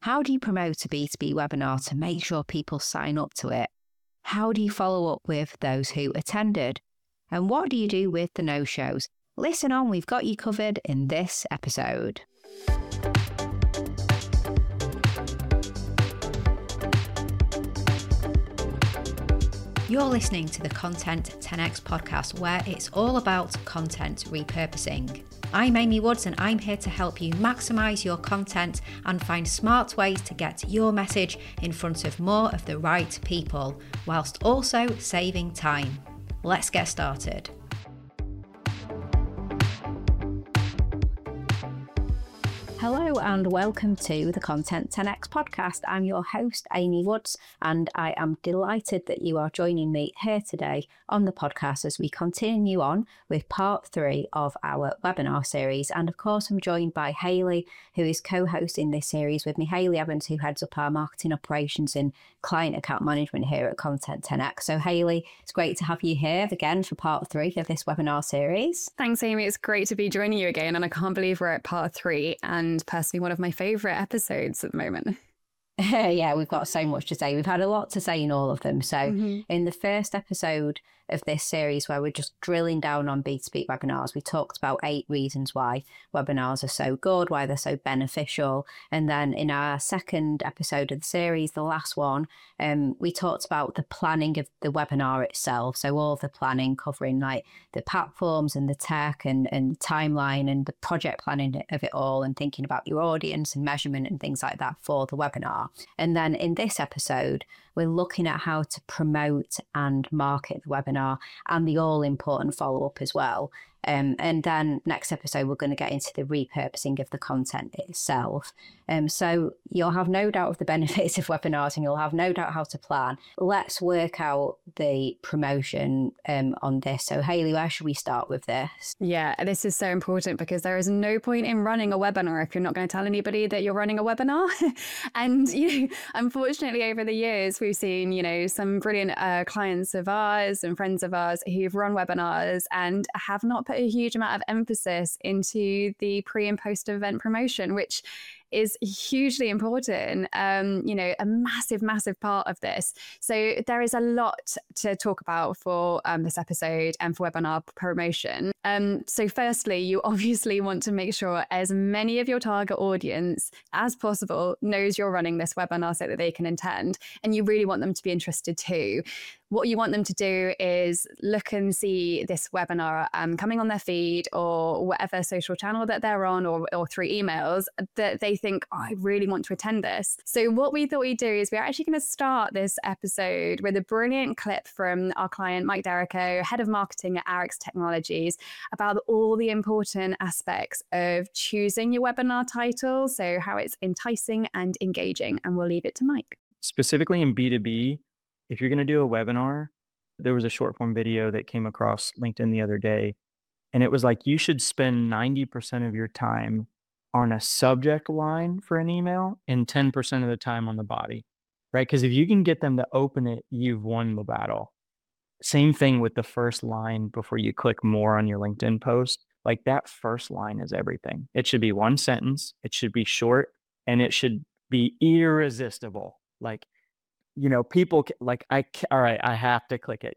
How do you promote a B2B webinar to make sure people sign up to it? How do you follow up with those who attended? And what do you do with the no-shows? Listen on, we've got you covered in this episode. You're listening to the Content 10x podcast, where it's all about content repurposing. I'm Amy Woods, and I'm here to help you maximize your content and find smart ways to get your message in front of more of the right people, whilst also saving time. Let's get started. Hello and welcome to the Content 10x podcast. I'm your host, Amy Woods, and I am delighted that you are joining me here today on the podcast as we continue on with part 3 of our webinar series. And of course, I'm joined by Hayley, who is co-hosting this series with me. Hayley Evans, who heads up our marketing operations and client account management here at Content 10x. So Hayley, it's great to have you here again for part 3 of this webinar series. Thanks, Amy. It's great to be joining you again. And I can't believe we're at part 3 and personally one of my favourite episodes at the moment. Yeah, we've got so much to say. We've had a lot to say in all of them. So in the first episode of this series, where we're just drilling down on B2B webinars, we talked about 8 reasons why webinars are so good, why they're so beneficial. And then in our second episode of the series, the last one, we talked about the planning of the webinar itself. So all of the planning, covering like the platforms and the tech and timeline and the project planning of it all, and thinking about your audience and measurement and things like that for the webinar. And then in this episode, we're looking at how to promote and market the webinar and the all-important follow-up as well. And then next episode, we're going to get into the repurposing of the content itself. So you'll have no doubt of the benefits of webinars, and you'll have no doubt how to plan. Let's work out the promotion on this. So Hayley, where should we start with this? Yeah, this is so important because there is no point in running a webinar if you're not going to tell anybody that you're running a webinar. And unfortunately, over the years, we've seen, some brilliant clients of ours and friends of ours who've run webinars and have not put a huge amount of emphasis into the pre and post event promotion, which is hugely important, a massive part of this. So there is a lot to talk about for this episode and for webinar promotion. So firstly, you obviously want to make sure as many of your target audience as possible knows you're running this webinar so that they can attend, and you really want them to be interested too. What you want them to do is look and see this webinar coming on their feed or whatever social channel that they're on, or through emails, that they think, oh, I really want to attend this. So what we thought we'd do is we're actually going to start this episode with a brilliant clip from our client, Mike Derrico, head of marketing at Arix Technologies, about all the important aspects of choosing your webinar title, so how it's enticing and engaging. And we'll leave it to Mike. Specifically in B2B, if you're going to do a webinar, there was a short form video that came across LinkedIn the other day, and it was like, you should spend 90% of your time on a subject line for an email and 10% of the time on the body, right? Because if you can get them to open it, you've won the battle. Same thing with the first line before you click more on your LinkedIn post. Like, that first line is everything. It should be one sentence, it should be short, and it should be irresistible. Like, people like, all right, I have to click it,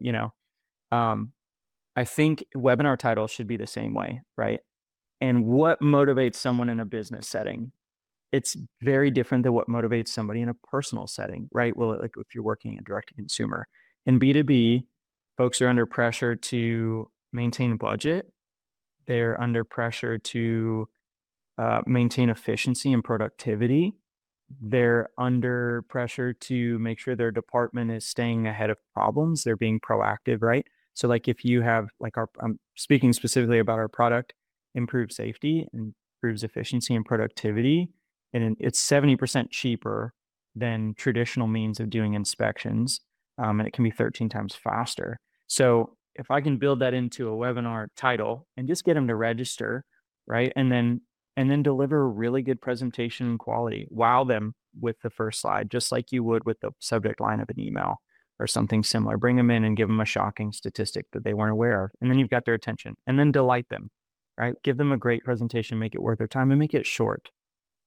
I think webinar titles should be the same way, right? And what motivates someone in a business setting, it's very different than what motivates somebody in a personal setting, right? Well, like if you're working in direct to consumer. In B2B, folks are under pressure to maintain budget. They're under pressure to maintain efficiency and productivity. They're under pressure to make sure their department is staying ahead of problems. They're being proactive, right? So like if you have I'm speaking specifically about our product, improves safety, improves efficiency and productivity, and it's 70% cheaper than traditional means of doing inspections, and it can be 13 times faster. So if I can build that into a webinar title and just get them to register, right, and then deliver a really good presentation and quality, wow them with the first slide, just like you would with the subject line of an email or something similar. Bring them in and give them a shocking statistic that they weren't aware of, and then you've got their attention, and then delight them, right? Give them a great presentation, make it worth their time, and make it short.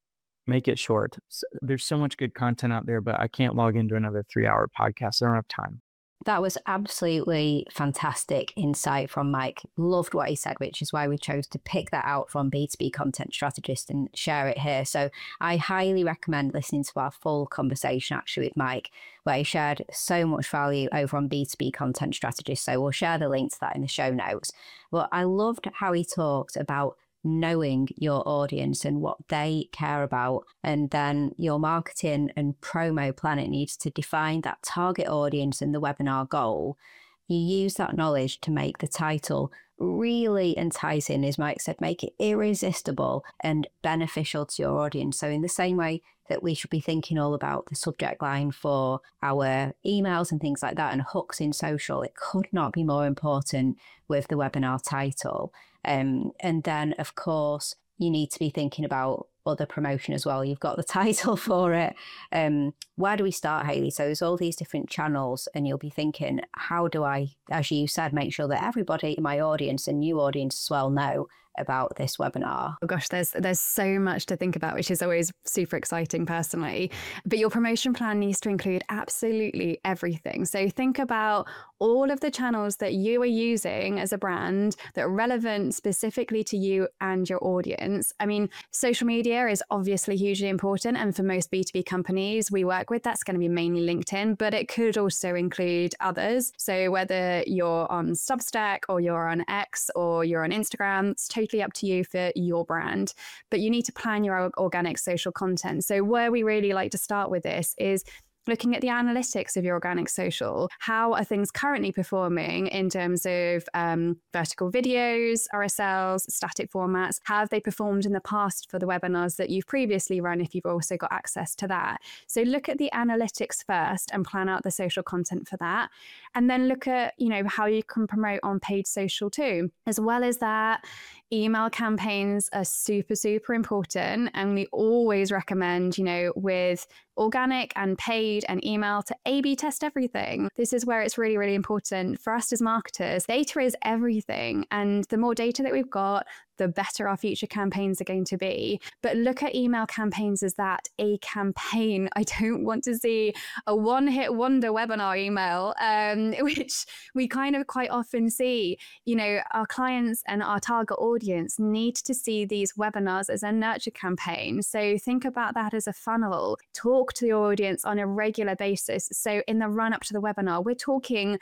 Make it short. There's so much good content out there, but I can't log into another 3-hour podcast. I don't have time. That was absolutely fantastic insight from Mike. Loved what he said, which is why we chose to pick that out from B2B Content Strategist and share it here. So I highly recommend listening to our full conversation actually with Mike, where he shared so much value over on B2B Content Strategist. So we'll share the link to that in the show notes. But I loved how he talked about knowing your audience and what they care about. And then your marketing and promo plan, it needs to define that target audience and the webinar goal. You use that knowledge to make the title really enticing, as Mike said, make it irresistible and beneficial to your audience. So in the same way that we should be thinking all about the subject line for our emails and things like that and hooks in social, it could not be more important with the webinar title. And then, of course, you need to be thinking about other promotion as well. You've got the title for it. Where do we start, Hayley? So there's all these different channels, and you'll be thinking, how do I, as you said, make sure that everybody in my audience and new audience as well know about this webinar? Oh gosh, there's so much to think about, which is always super exciting personally. But your promotion plan needs to include absolutely everything. So think about all of the channels that you are using as a brand that are relevant specifically to you and your audience. I mean, social media is obviously hugely important. And for most B2B companies we work with, that's going to be mainly LinkedIn, but it could also include others. So whether you're on Substack or you're on X or you're on Instagram, it's totally up to you for your brand, but you need to plan your organic social content. So where we really like to start with this is looking at the analytics of your organic social. How are things currently performing in terms of vertical videos, RSLs, static formats? How have they performed in the past for the webinars that you've previously run, if you've also got access to that? So look at the analytics first and plan out the social content for that. And then look at, how you can promote on paid social too. As well as that, email campaigns are super, super important. And we always recommend, with organic and paid and email, to A/B test everything. This is where it's really, really important for us as marketers. Data is everything. And the more data that we've got, the better our future campaigns are going to be. But look at email campaigns as that, a campaign. I don't want to see a one-hit wonder webinar email, which we kind of quite often see. Our clients and our target audience need to see these webinars as a nurture campaign. So think about that as a funnel. Talk to the audience on a regular basis. So in the run up to the webinar, we're talking,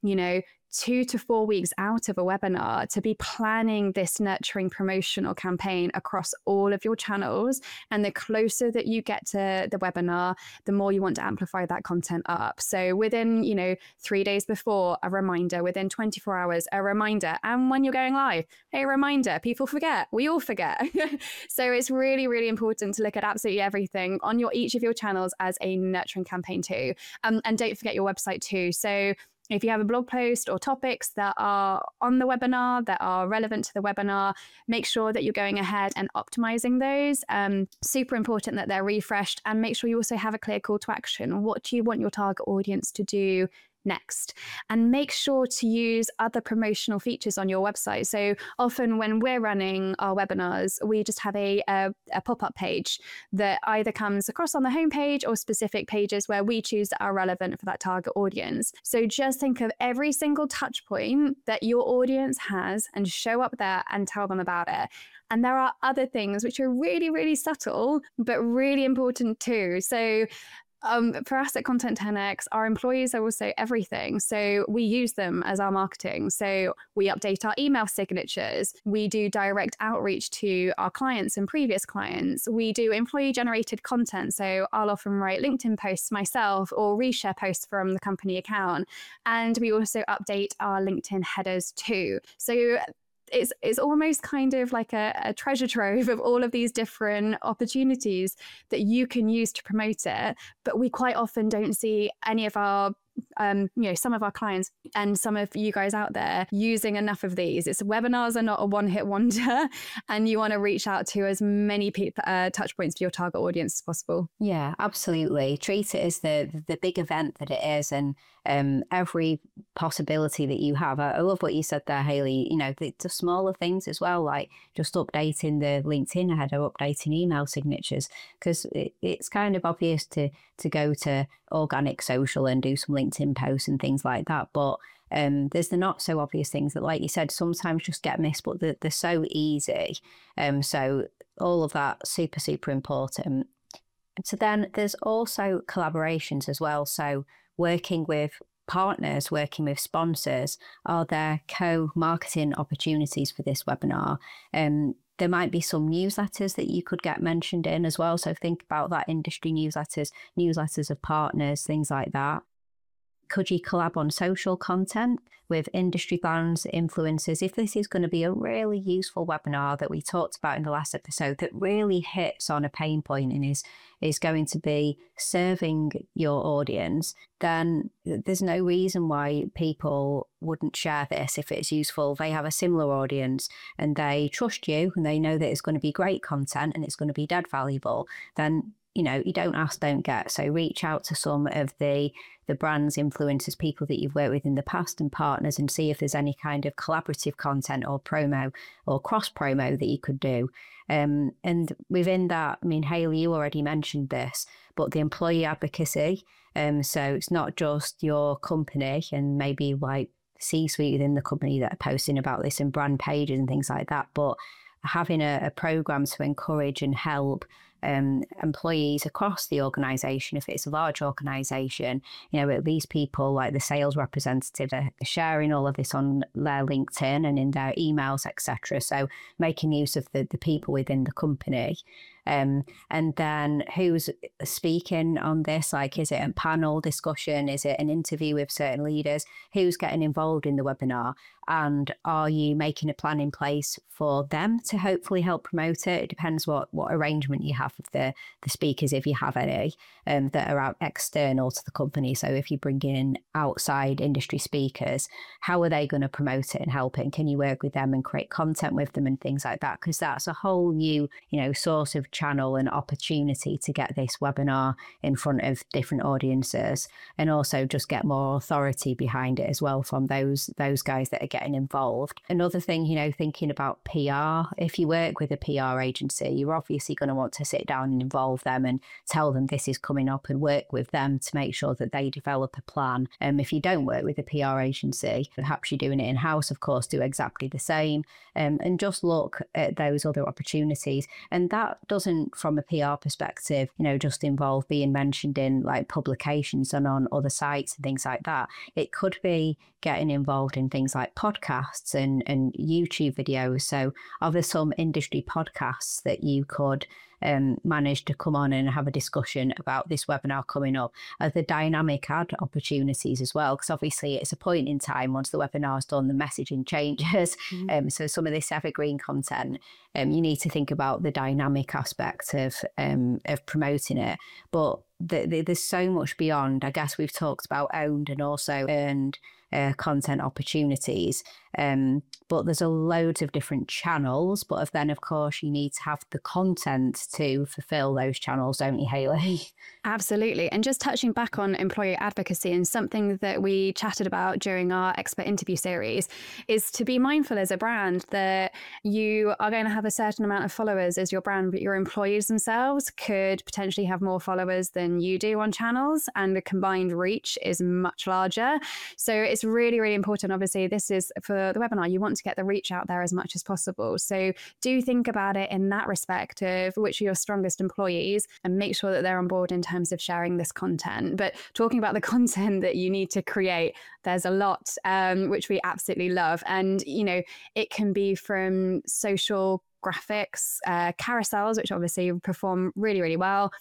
2 to 4 weeks out of a webinar to be planning this nurturing promotional campaign across all of your channels. And the closer that you get to the webinar, the more you want to amplify that content up. So within, 3 days before, a reminder, within 24 hours, a reminder. And when you're going live, a reminder. People forget. We all forget. So it's really, really important to look at absolutely everything on each of your channels as a nurturing campaign too. And don't forget your website too. So if you have a blog post or topics that are on the webinar, that are relevant to the webinar, make sure that you're going ahead and optimizing those. Super important that they're refreshed, and make sure you also have a clear call to action. What do you want your target audience to do next? And make sure to use other promotional features on your website. So often when we're running our webinars, we just have a pop-up page that either comes across on the homepage or specific pages where we choose that are relevant for that target audience. So just think of every single touch point that your audience has and show up there and tell them about it. And there are other things which are really, really subtle, but really important too. So for us at Content 10X, our employees are also everything. So we use them as our marketing. So we update our email signatures. We do direct outreach to our clients and previous clients. We do employee generated content. So I'll often write LinkedIn posts myself or reshare posts from the company account. And we also update our LinkedIn headers too. So it's almost kind of like a treasure trove of all of these different opportunities that you can use to promote it. But we quite often don't see any of our some of our clients and some of you guys out there using enough of these. Webinars are not a one-hit wonder, and you want to reach out to as many touch points for your target audience as possible. Yeah, absolutely. Treat it as the big event that it is, and every possibility that you have. I love what you said there, Hayley. The smaller things as well, like just updating the LinkedIn header, updating email signatures, because it's kind of obvious to go to organic social and do some LinkedIn posts and things like that. But there's the not so obvious things that, like you said, sometimes just get missed, but they're so easy. So all of that, super, super important. So then there's also collaborations as well. So working with partners, working with sponsors, are there co-marketing opportunities for this webinar? There might be some newsletters that you could get mentioned in as well. So think about that, industry newsletters of partners, things like that. Could you collab on social content with industry brands, influencers? If this is going to be a really useful webinar that we talked about in the last episode that really hits on a pain point and is going to be serving your audience, then there's no reason why people wouldn't share this if it's useful. They have a similar audience and they trust you and they know that it's going to be great content and it's going to be dead valuable. Then you don't ask, don't get. So reach out to some of the brands, influencers, people that you've worked with in the past and partners, and see if there's any kind of collaborative content or promo or cross promo that you could do. And within that, Hayley, you already mentioned this, but the employee advocacy. So it's not just your company and maybe like C-suite within the company that are posting about this and brand pages and things like that, but having a program to encourage and help employees across the organisation. If it's a large organisation, at least people like the sales representative are sharing all of this on their LinkedIn and in their emails, etc. So making use of the people within the company. And then who's speaking on this? Like, is it a panel discussion? Is it an interview with certain leaders? Who's getting involved in the webinar? And are you making a plan in place for them to hopefully help promote it? It depends what arrangement you have with the speakers, if you have any, that are out external to the company. So if you bring in outside industry speakers, how are they going to promote it and help it? And can you work with them and create content with them and things like that? Because that's a whole new, source of channel and opportunity to get this webinar in front of different audiences, and also just get more authority behind it as well from those guys that are getting involved. Another thing, thinking about PR. If you work with a PR agency, you're obviously going to want to sit down and involve them and tell them this is coming up and work with them to make sure that they develop a plan. If you don't work with a PR agency, perhaps you're doing it in-house, of course, do exactly the same, and just look at those other opportunities. And that doesn't, from a PR perspective, just involve being mentioned in like publications and on other sites and things like that. It could be getting involved in things like podcasts and YouTube videos. So are there some industry podcasts that you could manage to come on and have a discussion about this webinar coming up? Are there dynamic ad opportunities as well? Because obviously it's a point in time, once the webinar's done, the messaging changes. So some of this evergreen content, you need to think about the dynamic aspect of promoting it. But there's so much beyond. I guess we've talked about owned and also earned content opportunities, but there's a loads of different channels. But then, of course, you need to have the content to fulfill those channels, don't you, Hayley? Absolutely. And just touching back on employee advocacy, and something that we chatted about during our expert interview series, is to be mindful as a brand that you are going to have a certain amount of followers as your brand, but your employees themselves could potentially have more followers than you do on channels, and the combined reach is much larger. So it's really, really important. Obviously, this is for the webinar. You want to get the reach out there as much as possible. So do think about it in that respect of which are your strongest employees, and make sure that they're on board in terms of sharing this content. But talking about the content that you need to create, there's a lot, which we absolutely love. And, it can be from social graphics, carousels, which obviously perform really, really well.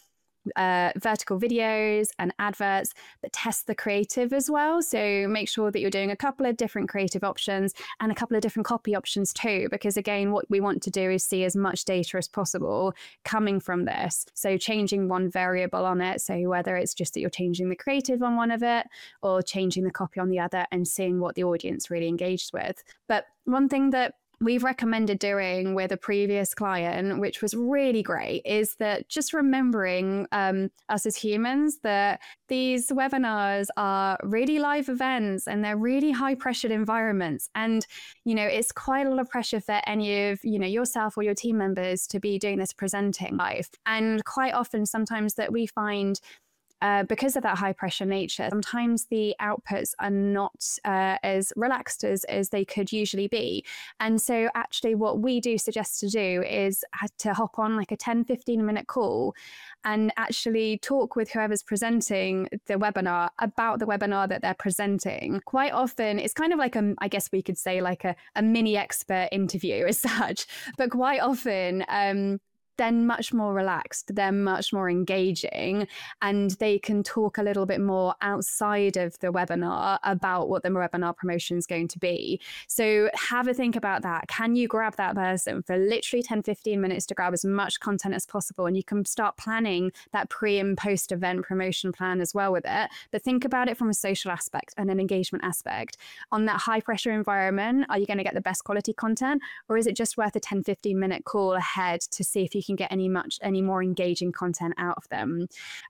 vertical videos and adverts, but test the creative as well. So make sure that you're doing a couple of different creative options and a couple of different copy options too, because again, what we want to do is see as much data as possible coming from this. So changing one variable on it, so whether it's just that you're changing the creative on one of it or changing the copy on the other, and seeing what the audience really engaged with. But one thing that we've recommended doing with a previous client, which was really great, is that just remembering us as humans, that these webinars are really live events and they're really high pressured environments. And, it's quite a lot of pressure for any of, yourself or your team members to be doing this presenting live. And quite often, sometimes that we find because of that high pressure nature, sometimes the outputs are not as relaxed as they could usually be. And so actually what we do suggest to do is to hop on like a 10-15 minute call and actually talk with whoever's presenting the webinar about the webinar that they're presenting. Quite often it's kind of like I guess we could say like a mini expert interview as such, but quite often they're much more relaxed, they're much more engaging, and they can talk a little bit more outside of the webinar about what the webinar promotion is going to be. So have a think about that. Can you grab that person for literally 10-15 minutes to grab as much content as possible? And you can start planning that pre and post event promotion plan as well with it. But think about it from a social aspect and an engagement aspect. On that high pressure environment, are you going to get the best quality content, or is it just worth a 10-15 minute call ahead to see if you can get any more engaging content out of them?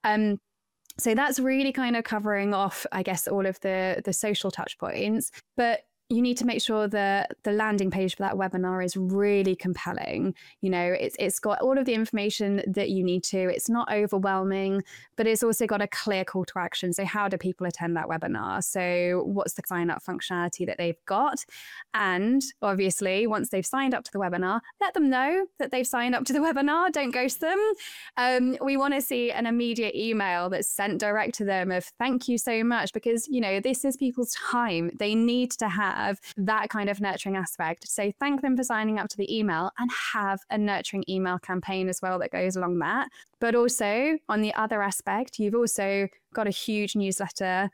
So that's really kind of covering off, I guess, all of the social touch points. But you need to make sure that the landing page for that webinar is really compelling. It's got all of the information that you need to. It's not overwhelming, but it's also got a clear call to action. So how do people attend that webinar? So what's the sign up functionality that they've got? And obviously, once they've signed up to the webinar, let them know that they've signed up to the webinar. Don't ghost them. We want to see an immediate email that's sent direct to them of thank you so much, because, this is people's time. They need to have that kind of nurturing aspect. So thank them for signing up to the email, and have a nurturing email campaign as well that goes along that. But also on the other aspect, you've also got a huge newsletter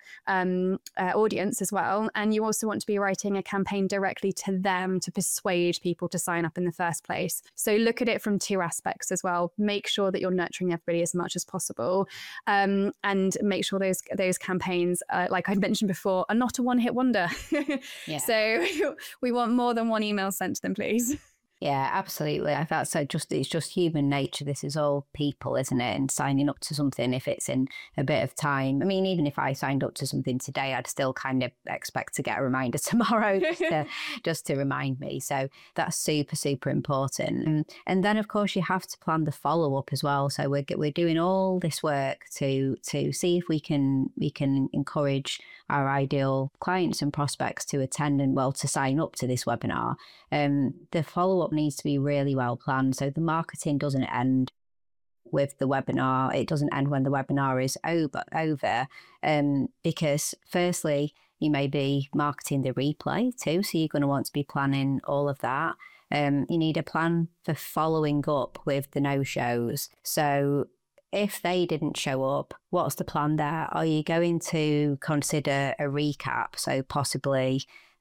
audience as well. And you also want to be writing a campaign directly to them to persuade people to sign up in the first place. So look at it from two aspects as well. Make sure that you're nurturing everybody as much as possible. And make sure those campaigns, like I mentioned before, are not a one-hit wonder. Yeah. So we want more than one email sent to them, please. Yeah, absolutely. I thought so. It's just human nature. This is all people, isn't it? And signing up to something, if it's in a bit of time. I mean, even if I signed up to something today, I'd still kind of expect to get a reminder tomorrow just to remind me. So that's super, super important. And then, of course, you have to plan the follow up as well. So we're doing all this work to see if we can encourage our ideal clients and prospects to attend and to sign up to this webinar. The follow up needs to be really well planned. So the marketing doesn't end with the webinar. It doesn't end when the webinar is over, because firstly, you may be marketing the replay too. So you're going to want to be planning all of that. You need a plan for following up with the no-shows. So if they didn't show up, what's the plan there? Are you going to consider a recap? So possibly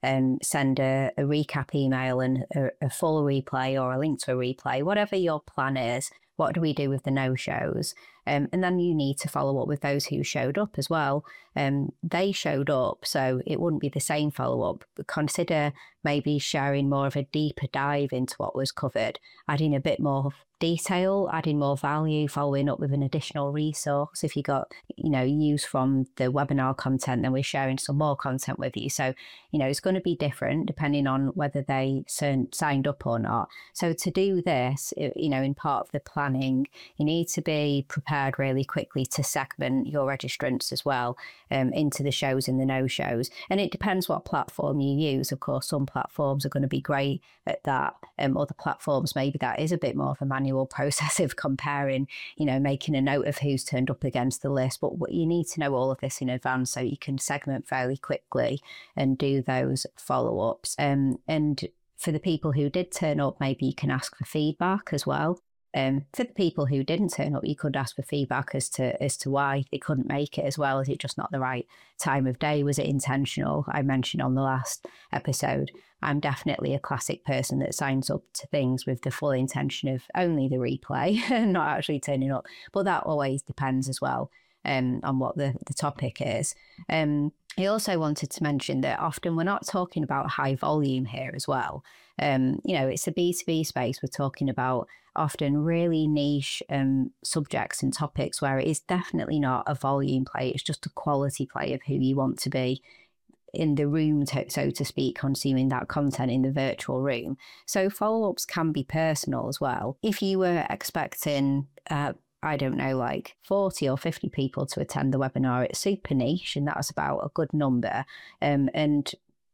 send a recap email and a full replay or a link to a replay, whatever your plan is. What do we do with the no-shows? And then you need to follow up with those who showed up as well. They showed up, so it wouldn't be the same follow-up. Consider maybe sharing more of a deeper dive into what was covered, adding a bit more detail, adding more value, following up with an additional resource. If you got, use from the webinar content, then we're sharing some more content with you. So, it's going to be different depending on whether they signed up or not. So to do this, in part of the planning, you need to be prepared really quickly to segment your registrants as well into the shows and the no-shows. And it depends what platform you use. Of course, some platforms are going to be great at that. Other platforms, maybe that is a bit more of a manual process of comparing, making a note of who's turned up against the list. But you need to know all of this in advance so you can segment fairly quickly and do those follow-ups. And for the people who did turn up, maybe you can ask for feedback as well. For the people who didn't turn up, you could ask for feedback as to why they couldn't make it as well. Is it just not the right time of day? Was it intentional? I mentioned on the last episode, I'm definitely a classic person that signs up to things with the full intention of only the replay and not actually turning up. But that always depends as well on what the topic is. I also wanted to mention that often we're not talking about high volume here as well. It's a B2B space. We're talking about often really niche subjects and topics where it is definitely not a volume play. It's just a quality play of who you want to be in the room, so to speak, consuming that content in the virtual room. So follow-ups can be personal as well. If you were expecting I don't know, like 40 or 50 people to attend the webinar, it's super niche, and that's about a good number. And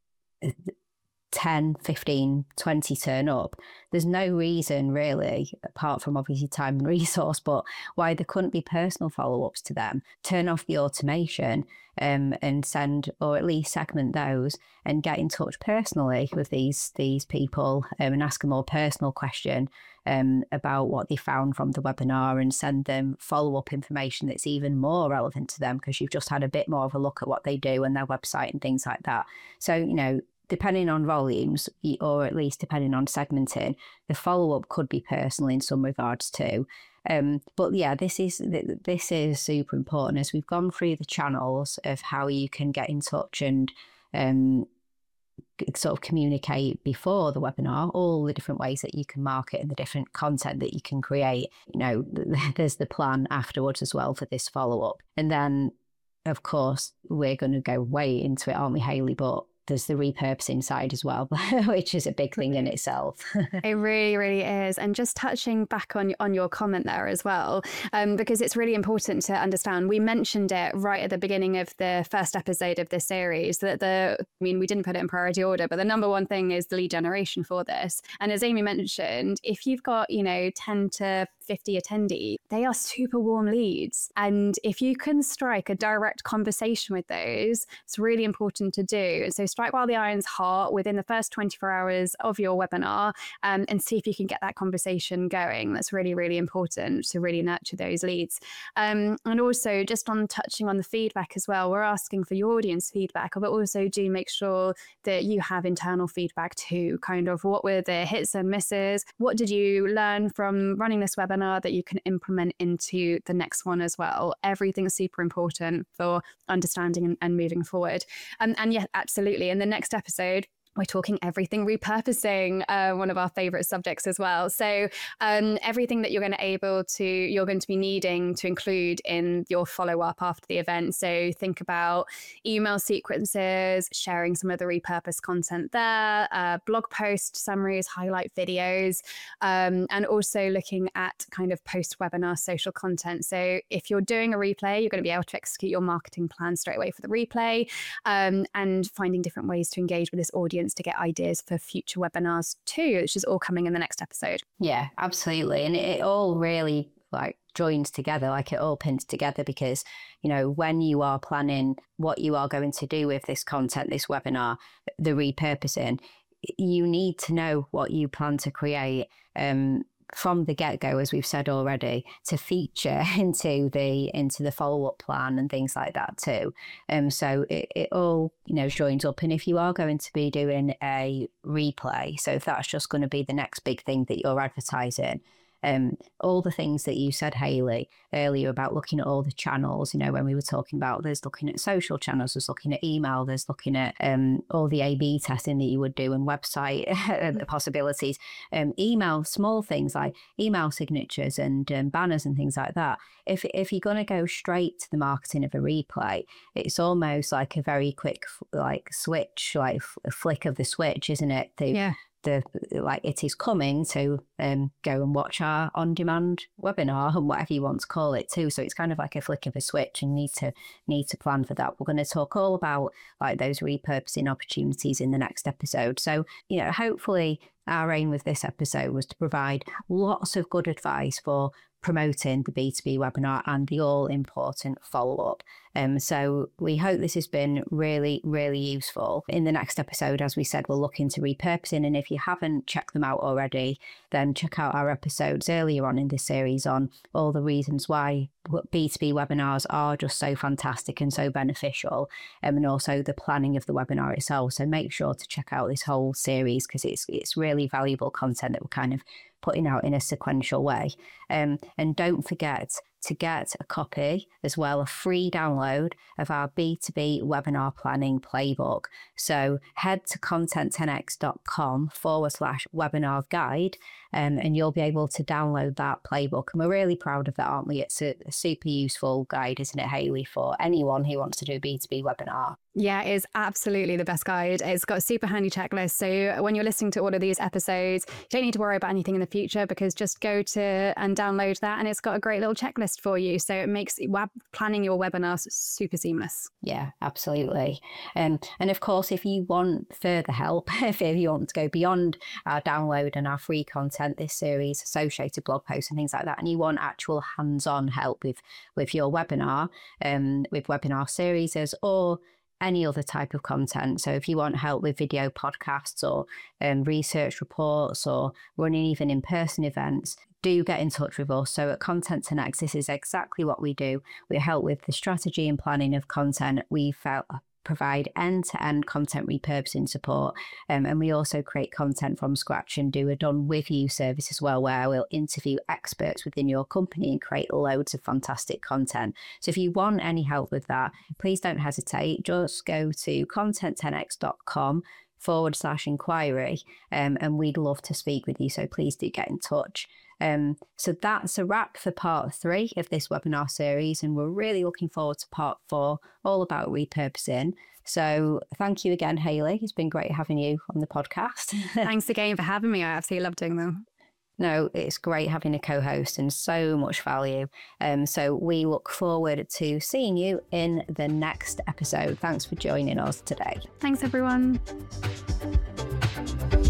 10, 15, 20 turn up. There's no reason really, apart from obviously time and resource, but why there couldn't be personal follow-ups to them. Turn off the automation and send, or at least segment those, and get in touch personally with these people and ask a more personal question about what they found from the webinar, and send them follow-up information that's even more relevant to them because you've just had a bit more of a look at what they do and their website and things like that. So, depending on volumes, or at least depending on segmenting, the follow-up could be personal in some regards too. But yeah, this is super important as we've gone through the channels of how you can get in touch and sort of communicate before the webinar, all the different ways that you can market and the different content that you can create. There's the plan afterwards as well for this follow-up. And then, of course, we're going to go way into it, aren't we, Hayley? But there's the repurposing side as well, which is a big thing in itself. It really, really is. And just touching back on your comment there as well, because it's really important to understand, we mentioned it right at the beginning of the first episode of this series, that we didn't put it in priority order, but the number one thing is the lead generation for this. And as Amy mentioned, if you've got, 10 to 50 attendees, they are super warm leads. And if you can strike a direct conversation with those, it's really important to do. And so strike while the iron's hot within the first 24 hours of your webinar, and see if you can get that conversation going. That's really, really important to really nurture those leads. And also just on touching on the feedback as well, we're asking for your audience feedback, but also do make sure that you have internal feedback too. Kind of what were the hits and misses? What did you learn from running this webinar that you can implement into the next one as well? Everything's super important for understanding and moving forward. And yeah, absolutely. In the next episode, we're talking everything repurposing, one of our favorite subjects as well. So everything that you're going to be needing to include in your follow-up after the event. So think about email sequences, sharing some of the repurposed content there, blog post summaries, highlight videos, and also looking at kind of post-webinar social content. So if you're doing a replay, you're going to be able to execute your marketing plan straight away for the replay, and finding different ways to engage with this audience to get ideas for future webinars too, which is all coming in the next episode. Yeah, absolutely. And it all really joins together, it all pins together, because, when you are planning what you are going to do with this content, this webinar, the repurposing, you need to know what you plan to create from the get-go, as we've said already, to feature into the follow-up plan and things like that too. So it all joins up. And if you are going to be doing a replay, so if that's just going to be the next big thing that you're advertising, all the things that you said, Hayley, earlier about looking at all the channels, when we were talking about, there's looking at social channels, there's looking at email, there's looking at all the A/B testing that you would do, and website the possibilities, email, small things like email signatures and banners and things like that. If you're going to go straight to the marketing of a replay, it's almost like a very quick switch, a flick of the switch, isn't it? It is coming to go and watch our on-demand webinar and whatever you want to call it too. So it's kind of like a flick of a switch, and need to plan for that. We're going to talk all about those repurposing opportunities in the next episode. So hopefully our aim with this episode was to provide lots of good advice for promoting the B2B webinar and the all-important follow-up. So we hope this has been really, really useful. In the next episode, as we said, we'll look into repurposing. And if you haven't checked them out already, then check out our episodes earlier on in this series on all the reasons why B2B webinars are just so fantastic and so beneficial, and also the planning of the webinar itself. So make sure to check out this whole series, because it's really valuable content that we're kind of putting out in a sequential way. And don't forget to get a copy as well, a free download of our B2B webinar planning playbook. So head to content10x.com/webinar guide, and you'll be able to download that playbook. And we're really proud of that, aren't we? It's a super useful guide, isn't it, Hayley, for anyone who wants to do a B2B webinar? Yeah, it is absolutely the best guide. It's got a super handy checklist. So when you're listening to all of these episodes, you don't need to worry about anything in the future, because just go to and download that, and it's got a great little checklist for you. So it makes planning your webinars super seamless. Yeah, absolutely. And of course, if you want further help, if you want to go beyond our download and our free content, this series, associated blog posts and things like that, and you want actual hands-on help with your webinar, with webinar series or any other type of content. So if you want help with video podcasts or research reports or running even in-person events, do get in touch with us. So at Content 10x, this is exactly what we do. We help with the strategy and planning of content. We provide end-to-end content repurposing support, and we also create content from scratch and do a done with you service as well, where we'll interview experts within your company and create loads of fantastic content. So if you want any help with that, please don't hesitate. Just go to content10x.com/inquiry, and we'd love to speak with you. So please do get in touch. So that's a wrap for part 3 of this webinar series, and we're really looking forward to part 4, all about repurposing. So thank you again, Hayley. It's been great having you on the podcast. Thanks again for having me. I absolutely love doing them. No, it's great having a co-host and so much value. So we look forward to seeing you in the next episode. Thanks for joining us today. Thanks, everyone.